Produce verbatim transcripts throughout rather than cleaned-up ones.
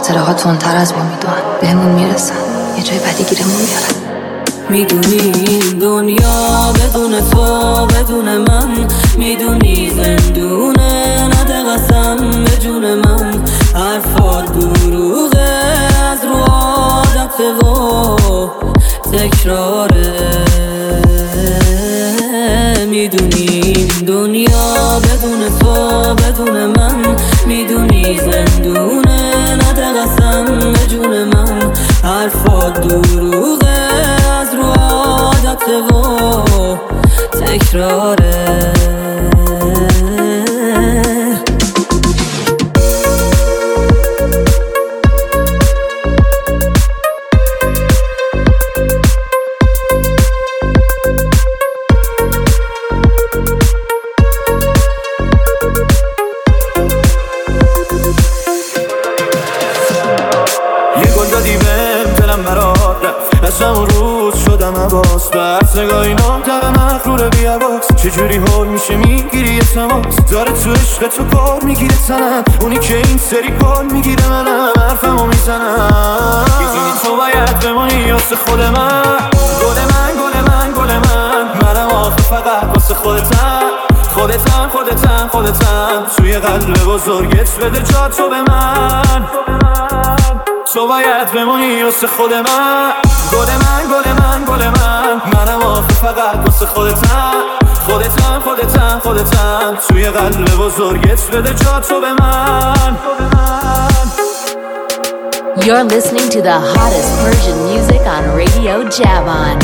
خاطره ها تندتر از ما میدونن، بهمون میرسن، یه جای بدی گیرمون میارن. میدونی این دنیا بدون تو بدون من، میدونی زندونه نده قسم به جون من. حرفات دروغه از رو عادته و تکراره. میدونی این دنیا بدون تو بدون من، میدونی زندونه نده قسم به جون من. حرفات دروغه از رو عادته و تکراره. از همون روز شدم عباس، برس نگاه اینا دقم مغروره بی عباس. چجوری حال میشه میگیری یه تماس، داره تو عشق تو کار میگیره تنم. اونی که این سری کار میگیره منم، حرفمو میزنم. میدونی تو باید بمونی واسه خود من، گل من گل من گل من. منم آخه فقط واسه خودتم، خودتم خودتم خودتم. توی قلب بزرگت بده جا تو به من. تو باید بمونی واسه خود من، گل من گل من گل من. منم آخه فقط واسه خودتم، خودتم خودتم خودتم. توی قلب بزرگت بده جا تو به من. You're listening to the hottest Persian music on Radio Javan.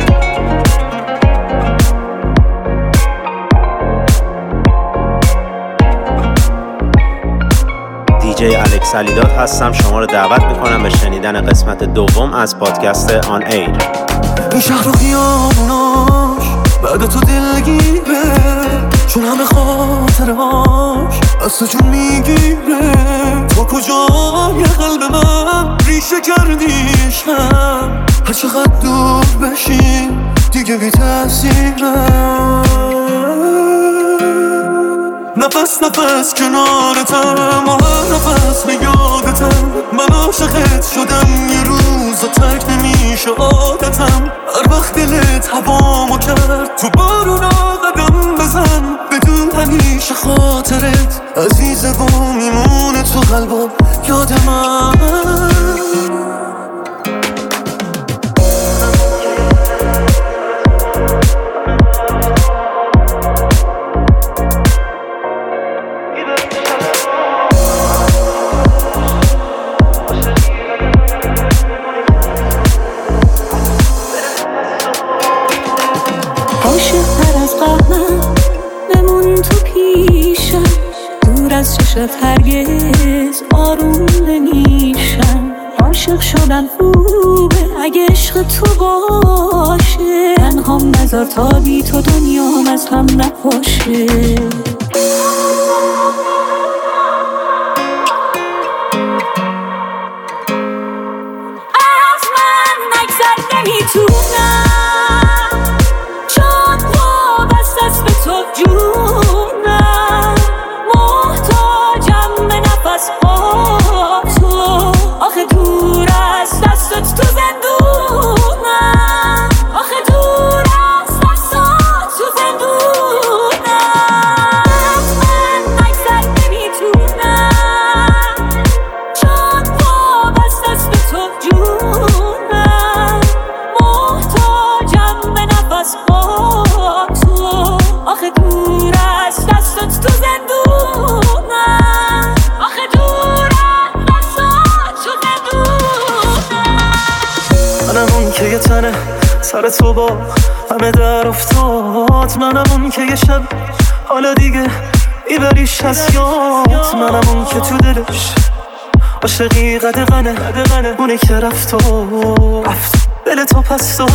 دی جی الکس علیداد هستم. شما رو دعوت میکنم به شنیدن قسمت دوم از پادکست آن ایر. این شهر و خیابوناش بعد تو دلگیره، چون همه خاطرهاش از تو جون میگیره. تو کجای قلب من ریشه کردی عشقم، هر چقدر دور بشی دیگه بی تأثیرم. نفس نفس کنارتم و هر نفس به یادتم. من عاشقت شدم یه روز و ترک نمیشه عادتم. هر وقت دلت هوامو کرد تو بارونا قدم بزن، بدون همیشه خاطرت عزیزه و میمونه تو قلبم یاد من. هرگز آروم نمیشم. عاشق شدن خوبه اگه عشق تو باشه، تنهام نذار تا بی تو دنیام از هم نپاشه. از من نگذر نمیتونم، چون وابسته است به تو جونم. با تو آخه دور از دستت تو زندونم، آخه دور از دستت تو زندونم. من اکثر نمیتونم، چون وابسته است به تو جونم. محتاجم به نفس با تو آخه دور از دستت تو زندونم، آخه دور از تو زندونم. منم اون که یه تنه سر تو با همه در افتاد. منم اون که یه شب حالا دیگه میبریش از یاد. منم اون که تو دلش عاشقی قدغنه، اونی که رفت و رفت دل تو پس تو.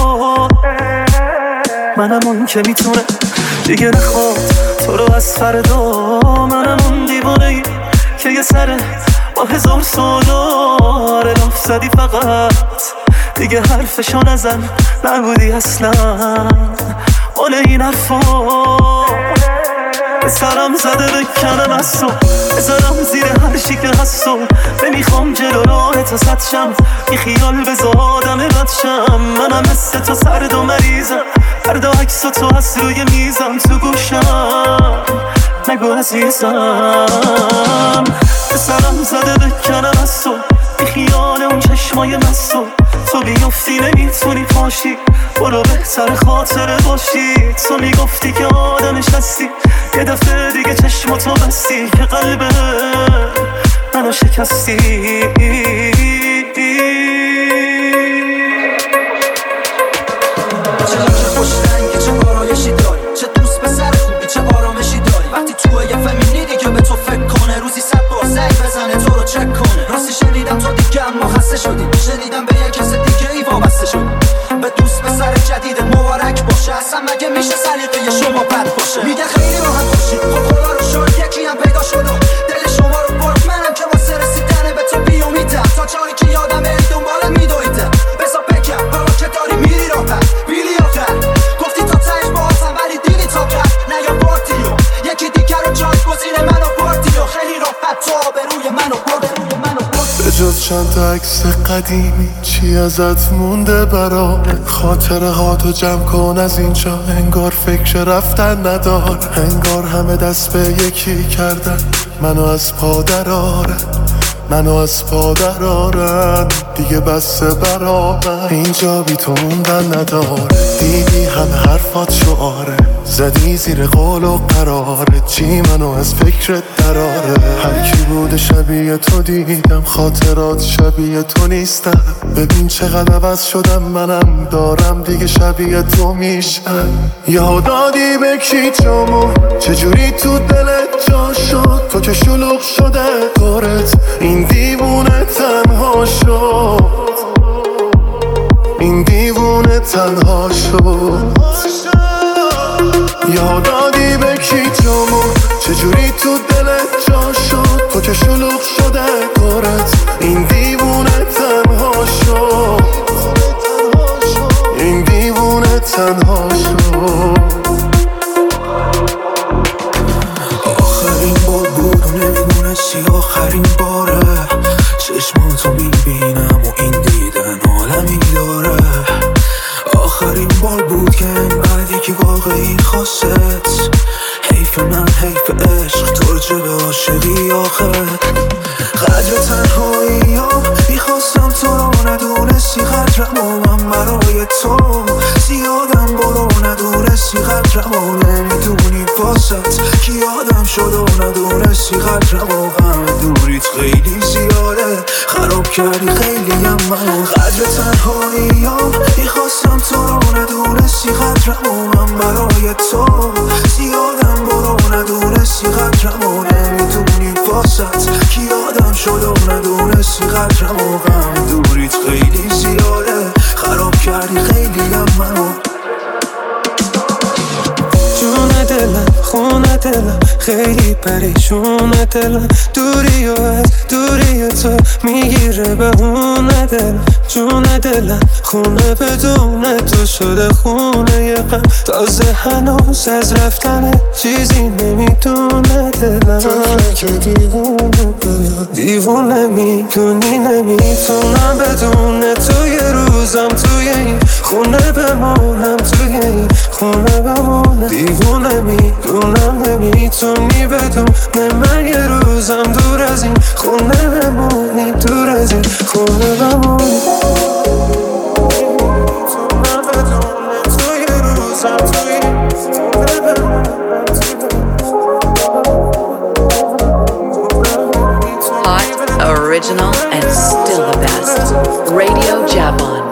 منم اون که میتونه دیگه نخواد تو رو از فردا. منم اون دیوانه‌ای که یه سره با هزار سوال لاف زدی فقط دیگه حرفشو نزن، نبودی اصلا مال این حرفا. سرم زده بکنم از تو، بذارم زیر هر چی که هست تو. نمیخوام جلو راه تو صد شم، بی خیال بذار آدم رد شم. منم مثل تو سرد و مریضم، فردا عکس تو هست روی میزم تو گوشم. نگو عزیزم سرم زده بکنم از تو، بی خیال اون چشمای مستو. تو بیفتی نمیتونی پاشی، برو بهتر خاطره باشی. تو میگفتی که آدمش هستی، یه دفعه دیگه چشماتو بستی که قلبه منو شکستی. چه لحظه خوش رنگی، چه آرایشی داری، چه دوست پسر خوبی، چه آرامشی داری. وقتی تو یه فهمیدی که به تو فکر کنه، روزی صد بار زنگ بزنه تو رو چک کنه. راستی شنیدم تو دیگه اما خسته شدی، شنیدم به یه کس دیگه ای وابسته شدی. به دوست پسر جدید مبارک باشه، اصلا مگه میشه سلیقه شما بد باشه؟ میگه خیلی راحت باشی، خب خدا رو شد یکی هم پیدا شد و دل شما رو برد. منم که واسه رسیدن به تو بیامیدم، تا جایی که یادم ای دنبالت میدویدم. بذار بگم برا که داری میری راحت بیلی آخر. گفتی تا تهش باهاتم ولی دیدی تا قد نیاوردی و یکی دیگر رو جایگزین منو بردی و خیلی راحت تو آبروی منو بردی. به جز چند تا عکس قدیمی چی ازت مونده برام؟ خاطره ها تو جمع کن از اینجا، انگار فکر رفتن ندار. انگار همه دست به یکی کردن منو از پا درارن، منو از پا درارن. دیگه بسته برا من اینجا بی تو موندن نداره. دیدی همه حرفات شعاره، زدی زیر قول و قراره. چی منو از فکرت دراره؟ هر کی بوده شبیه تو دیدم، خاطرات شبیه تو نیستم. ببین چقدر عوض شدم، منم دارم دیگه شبیه تو میشم. یادادی به کی جامون، چجوری تو دلت جا شد؟ تو که شلوغ شده کارت، این دیوونه تنها شد. این دیوونه تنها شد. یادادی به کی جامون، چجوری تو دلت جا شد؟ تو که شلوغ شده کارت، این دیوونه تنها شد. این دیوونه تنها شد. آخرین بار بود و نمیدونستی آخرین باره. چشماتو میبینم و این دیدن عالمی داره. آخرین بار بود که انقدری که واقعی خواست. حیف من حیف عشق، ترجه به عاشقی آخه. قدر تنهایی ها میخواستم تو رو ندونستی، قدرم و من برای تو زیادم. برو ندونستی قدرم و نمیدونی باست کی آدم شد و ندونستی قدرم و غم دوریت خیلی زیاده. خراب کردی خیلی هم من. قدر تنهایی ها میخواستم تو رو ندونستی، قدرم و من برای تو زیادم. برو ندونستی قدرم و نمیدونی باست کی آدم شد و ندونستی قدرم و غم دوریت خیلی زیاده. خراب کردی خیلی هم منو. جون دلم خونه دلم خیلی پریشون دلم. دوری و از دوری تو میگیره به اون دلم. جون دلم خونه بدون تو شده خونه ی غم. تازه هنوز از رفتن چیزی نمیدونه دلم. تو که دیوونه دیوونه میدونی نمیتونم بدون تو یه روزم توی این خونه بمونم. توی این خونه بمونم. دیوونه میدونم نمیتونی بدون من یه روزم دور از این خونه بمونی. دور از این خونه بمونی. میتونم بدون تو یه روزم توی این خونه بمونم. Hot, original, and still the best. Radio Javon.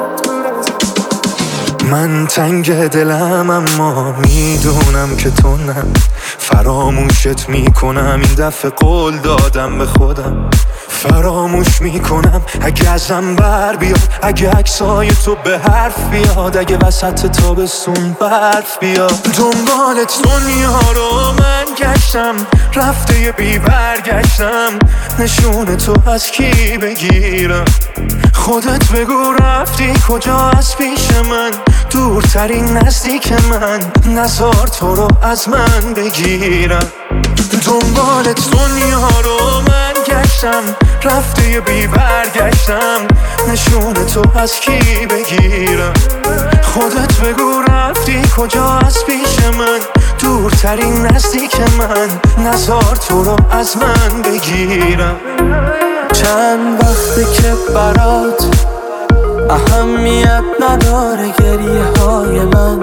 من تنگ دلم اما میدونم که تو نه. فراموشت میکنم این دفعه قول دادم به خودم. فراموش میکنم اگه ازم بر بیاد، اگه عکسای تو به حرف بیاد، اگه وسط تابستون برف بیاد. دنبالت دنیا رو من گشتم، رفته یه بی برگشتم. نشون تو از کی بگیرم؟ خودت بگو رفتی کجا از پیش من؟ دورترین نزدیک من، نزار تو رو از من بگیرم. دنبالت دنیا رو من گشتم، رفته بی برگشتم، نشون تو از کی بگیرم؟ خودت بگو رفتی کجا از پیش من، دورترین نزدیک من، نزار تو رو از من بگیرم. چند وقته که برات اهمیت نداره گریه های من،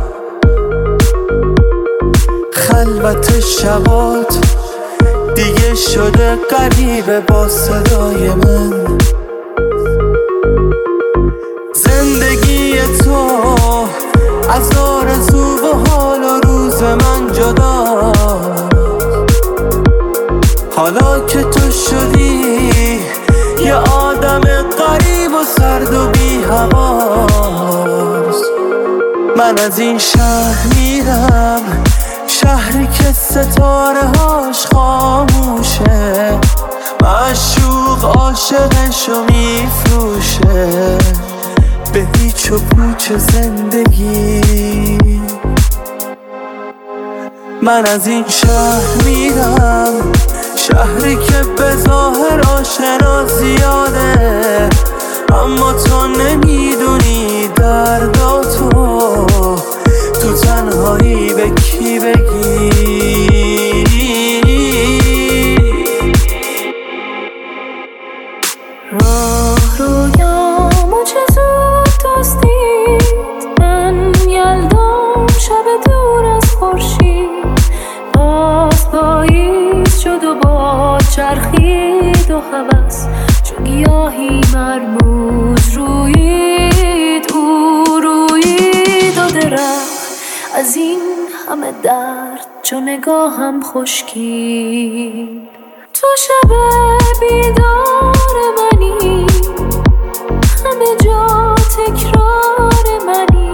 خلوت شبات دیگه شده غریبه با صدای من. زندگی تو از آرزو و حال و روز من جدا، حالا که تو شدی یه آدم غریب و سرد و بی حواس. من از این شهر میرم، شهری که ستاره هاش خاموشه، معشوق عاشقشو میفروشه به هیچ و پوچ زندگی. من از این شهر میرم، شهری که به ظاهر آشنا زیاده، اما تو نمیدونی درداتو تو تنهایی به کی بگی. راه رویامو چه زود دوست دید، من یلدام شب دور از خورشید، باز پاییز شد و باد چرخید و هوس چو گیاهی مرموز رویید، او رویید و درخت از این همه درد چو نگاهم خشکید. تو شب بیدار منی، همه جا تکرار منی،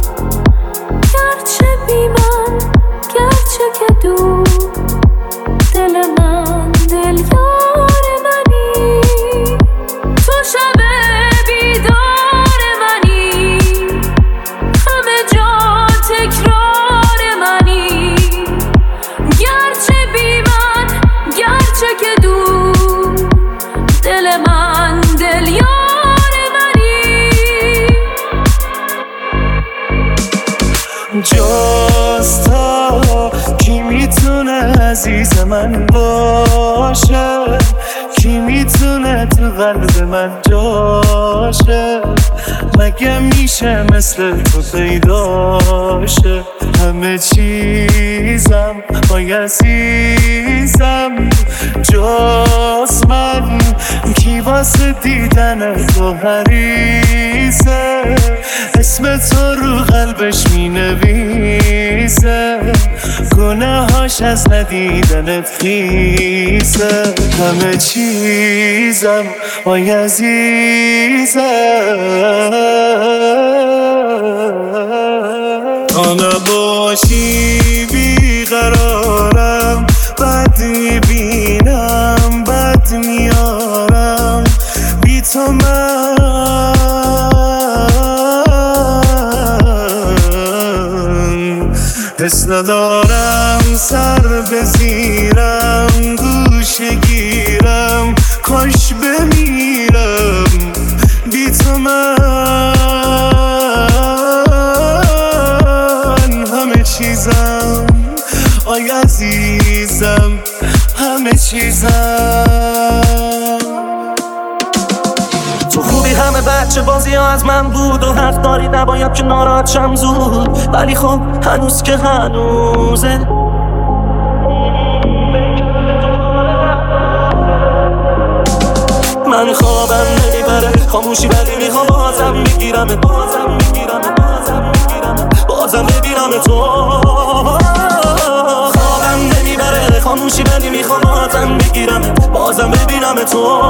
گرچه بی من گرچه که دور، دل من دل یار منی. تو شب بیدار منی، همه جا تکرار منی، گرچه بی من گرچه که دور، دل من دل یار منی. جاستا کی میتونه عزیز من باشه، کی میتونه تو قلب من جاشه، مگه میشه مثل تو پیداشه؟ همه چیزم آی عزیزم جاست من، کی واسه دیدن تو حریصه، اسم تو رو قلبش می نویسه، گناهاش از ندیدنت خیسه. همه چیزم آی عزیزم تا نباشی بیقرارم، بد میبینم بد میارم، بی تو من حس ندارم، سر بزیرم گوش گیرم، کاش بمیرم بی تو من. همه چیزم آی عزیزم، همه چیزم. تو خوبی همه بچه بازی ها از من بود و حق داری نباید که ناراحت شم زود، ولی خب هنوز که هنوزه من خوابم نمیبره، خاموشی ولی میخوام بازم میگیرم، بازم میگیرم، بازم میگیرم، بازم ببینم تو. خوابم نمیبره، خاموشی ولی میخوام بازم بگیرم، بازم ببینم تو.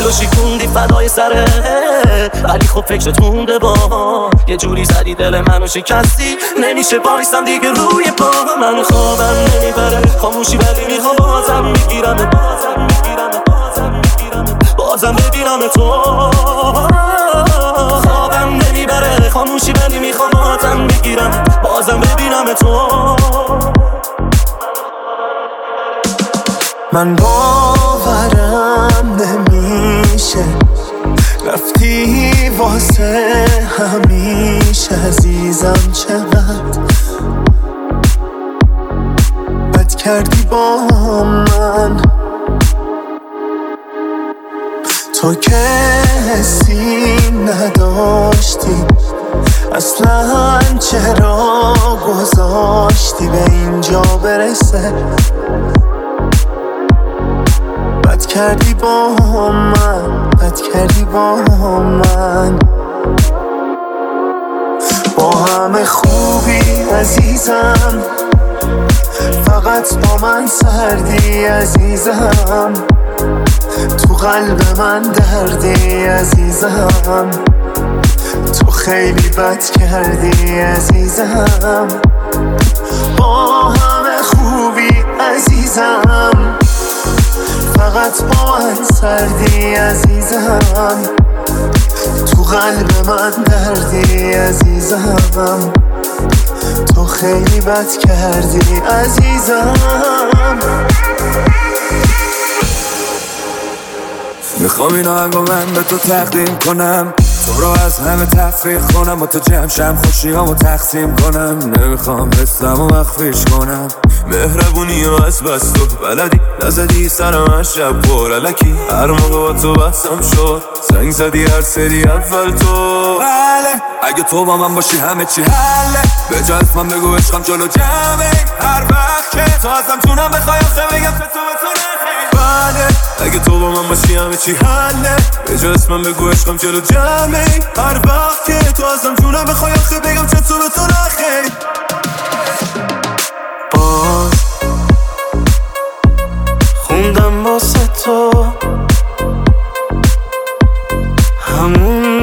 دلو شیکوندی فدای سره، ولی خب فکرت مونده با یه جوری زدی دل منو شکستی، نمیشه بایستم دیگه روی پا. من خوابم نمیبره خاموشی ولی میخوام بازم میگیرم، بازم میگیرم، بازم میگیرم، بازم ببینم تو. خوابم نمیبره خاموشی ولی میخوام بازم بگیرم، بازم ببینم تو. من باورم نمیشه رفتی واسه همیشه عزیزم، چقدر بد کردی با من. تو که حسی نداشتی اصلا، چرا گذاشتی به اینجا برسه؟ بد کردی با من، بد کردی با من. با همه خوبی عزیزم، فقط با من سردی عزیزم. تو قلب من دردی عزیزم، تو خیلی بد کردی عزیزم. با همه خوبی عزیزم، فقط با من سردی عزیزم. تو قلب من دردی عزیزم، تو خیلی بد کردی عزیزم. میخوام این آهنگو من به تو تقدیم کنم، تو رو از همه تفریح کنم، با تو جمع شم خوشیامو تقسیم کنم. نمیخوام حسمو مخفیش کنم، مهربونی و از بس تو بلدی، نزدی سرم از شب پر علکی. هر موقع با تو بحثم شد زنگ زدی هر سری اول تو. بله اگه تو با من باشی همه چی حله، به جا اسمم بگو عشقم جلو جمعه. هر وقت که تو ازم جونم بخوای آخه بگم که تو به تو نخیر. بله اگه تو با من باشی همه چی حله، به جا اسمم بگو عشقم جلو جمعه. هر وقت که تو ازم جونم بخوای آخه بگم که تو به تو نخیر. باز خوندم واسه تو همون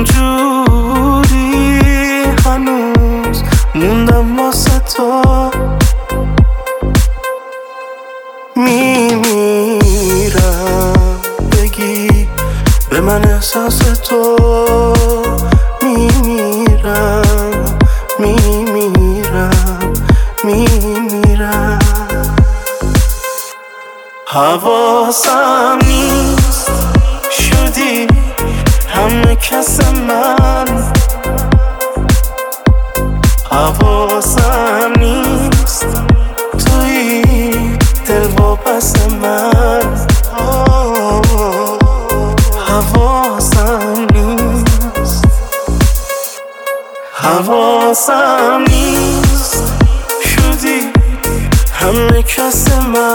جوری، هنوز موندم واسه تو. میمیرم بگی به من احساس تو، میمیرم میمیرم میمیرم. حواسم نیست شدی همه کس من، حواسم نیست توی دل واپس من. حواسم نیست، حواسم نیست شدی همه کس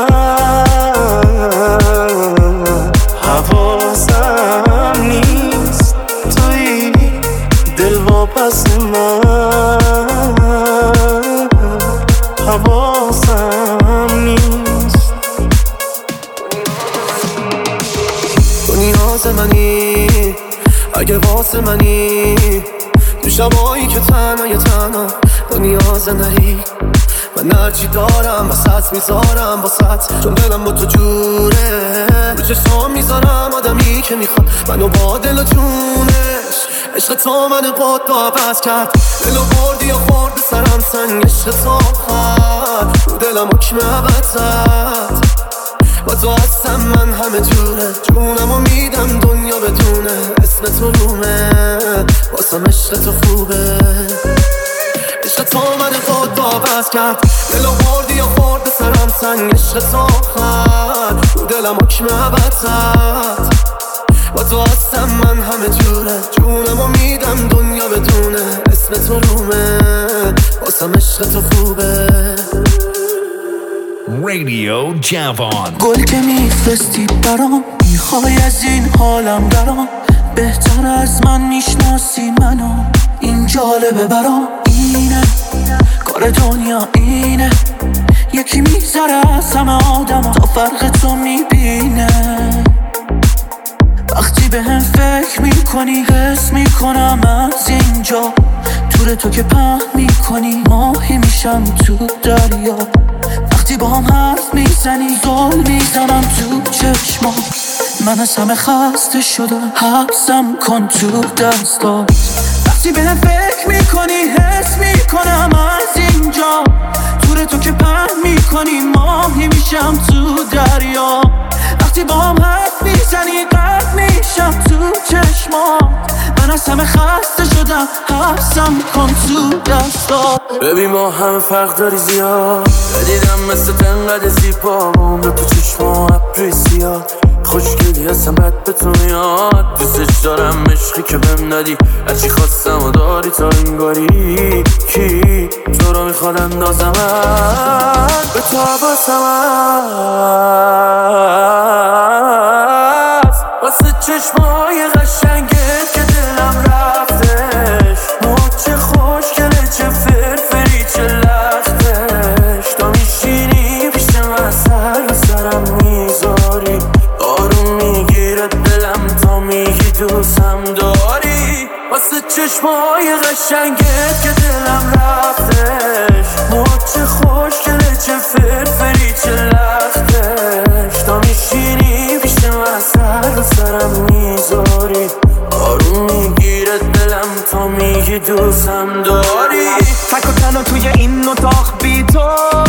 من. حواسم نیست توی دل واپس من. حواسم نیست. تو نیاز منی اگه واسه منی، تو شبایی که تنهای تنها تو نیاز نری. من هرچی دارم واسط میذارم واسط، چون دلم با تو جوره. رو چشام میذارم آدمی که میخواد منو با دل و جونش. عشق تو منو با تو عوض کرد، دلو بردی یا خورد به سرم سنگ. عشق تو خد رو دلم حکم عوض زد. با تو هستم من همه جوره، جونمو میدم دنیا بدونه. اسم تو رومه واسم عشق تو خوبه. عشق تو منو با تو عوض کرد، دلو بردی یا خورد به سرم سنگ. عشق تو خد رو دلم حکم عوض زد. با تو هستم من همه جوره، جونمو میدم دنیا بدونه. اسم تو رومه واسم عشق تو خوبه. رادیو جوان. گل که میفرستی برام، میخوای از این حالم درام. بهتر از من میشناسی منو، این جالبه برام. اینه کار دنیا اینه، یکی میگذره از همه آدم تا فرق تو میبینه. وقتی به میکنی حس میکنم از اینجا توره تو که پهن میکنی ماهی میشم تو دریا وقتی با هم حرف میزنی زل میزنم تو چشما من از همه خسته شدم حبسم کن تو دستات وقتی به فکر میکنی حس میکنم از اینجا توره تو که پهن میکنی ماهی میشم تو دریا وقتی با هم حرف میزنی قرد میشم تو چشمات من از همه خسته شدم حبسم کن تو دستات ببین ما همه فرق داری زیاد دیدم مثل تنقدر زیبا عمر تو چشما ابری زیاد خوشگلی هستم بد به تو میاد دوستش دارم عشقی که بهم دادی هرچی خواستم و داری تا انگاری کی تو رو میخواد اندازمت به تو حواسم هست واسه چشمای قشنگت که دلم رفتش چه خوشگله چه فرفری چه لختش تا میشینی پیش من سر و سرم میذاری آروم میگیره دلم تا میگی دوستم داری واسه چشمای قشنگت که دلم رفتش چه خوشگله چه فرفری چه لختش تا میشینی پیش من سر و سرم میذاری آروم میگیره دلم تا میگی دوستم داری تک و تنها توی این اتاق بی تو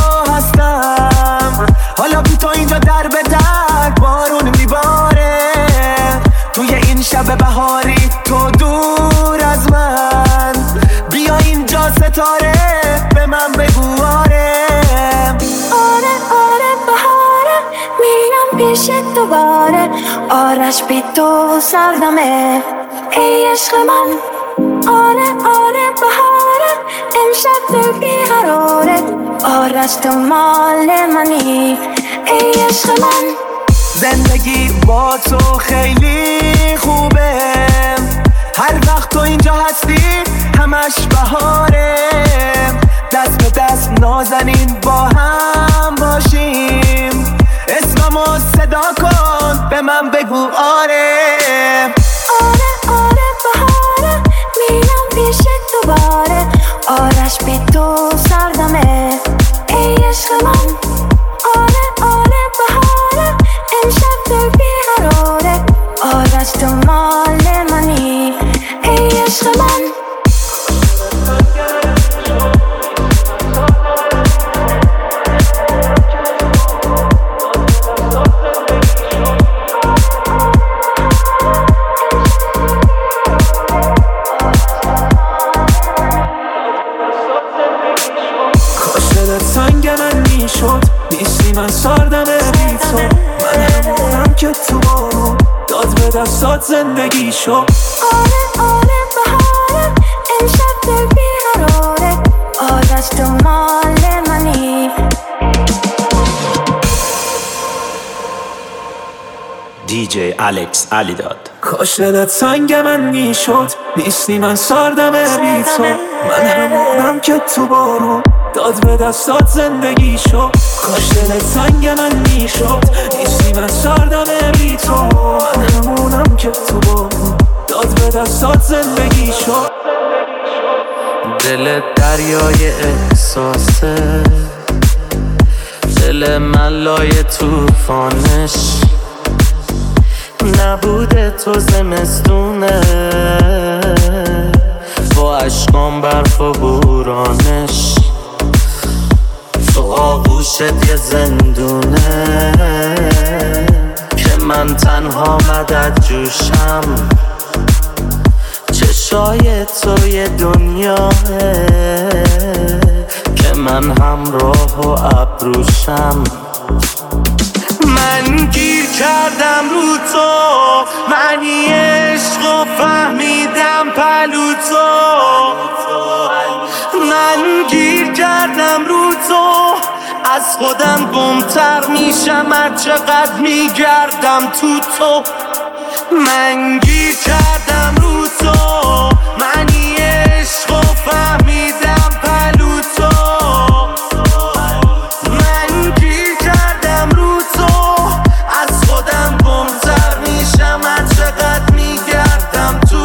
هستم حالا بی تو اینجا در به در بارون میباره توی این شب بهاری تو دور از من بیا اینجا ستاره به من بگو آره آره آره بهاره میرم پیشت دوباره آرش بی تو سردمه ای عشق من آره آره بهاره امشب دل بیقراره آرش تو مال منی ای عشق من زندگی با تو خیلی خوبه هر وقت تو اینجا هستی همش بهاره دست به دست نازنین با هم باشیم اسممو صدا کن به من بگو آره آره آره بهاره میرم پیشت دوباره آرش بی تو سردمه ای عشق من آره آره بهاره امشب دل بیقراره آرش تو مال منی ای عشق من نیستی من سردم بی تو من همونم که تو بارون داد به دستات زندگی شو آره آره بهاره امشب دل بیقراره آرش تو مال منی دی جی الکس علیداد کاش دلت سنگ من میشد نیستی من سردم بی تو من همونم که تو بارون داد به دستات زندگی شو کاش دلت سنگ من میشد نیستی من سردم بی تو من همونم که تو بارون داد به دستات زندگی شو دل دریای احساسه دل من لای توفانش نبوده تو زمستونه با عشقام برف و بورانش تو آغوشت یه زندونه که من تنها مدد جوشم چشای تو یه دنیاه که من همراه و ابروشم من گیر کردم رو تو منی عشق و فهمیدم پلو تو من گیر کردم رو تو از خودم گمتر میشم هر چقدر میگردم تو تو من گیر کردم رو تو منی عشق و فهمیدم پلو تو من گیر کردم رو تو از خودم گمتر میشم هر چقدر میگردم تو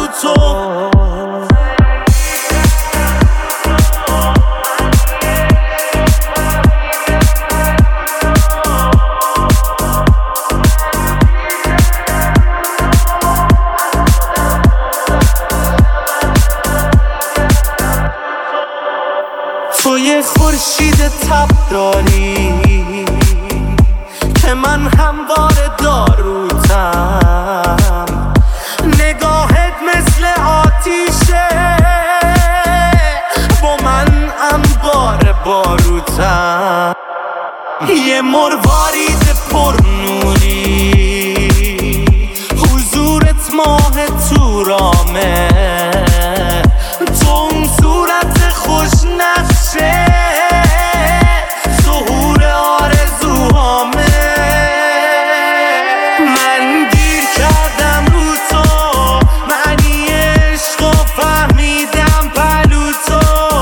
من گیر کردم رو تو، معنی عشق و فهمیدم پلو تو.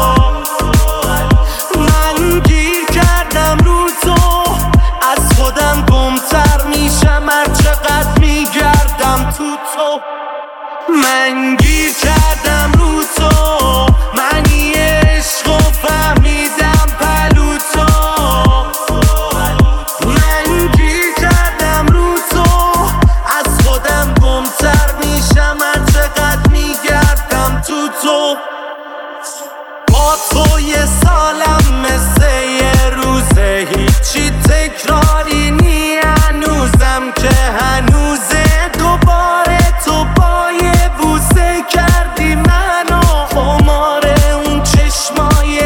من گیر کردم رو تو، از خودم گمتر میشم هر چقدر میگردم تو تو. من گیر کردم رو تو، معنی عشق و فهمیدم پلو تو. من گیر کردم رو تو، از خودم گمتر میشم هر چقدر میگردم تو تو. با تو یه سالم مثل یه روزه، هیچی تکراری نی هنوزم که هنوزه. دوباره تو با یه بوسه کردی منو خمار اون چشمای.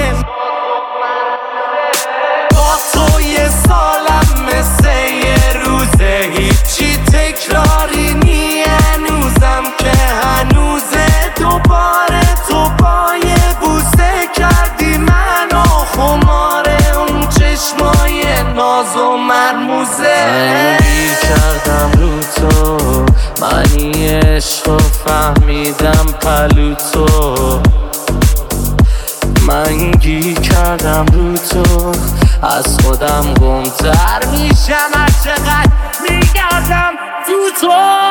با تو یه سالم مثل یه روزه، هیچی تکراری نی هنوزم که هنوزه. دوباره تو با یه بوسه کردی منو خمار اون چشمای ناز و مرموزه. من گیر کردم رو تو، معنی عشق و فهمیدم پلو تو. من گیر کردم رو تو، از خودم گمتر میشم هر چقدر میگردم تو تو.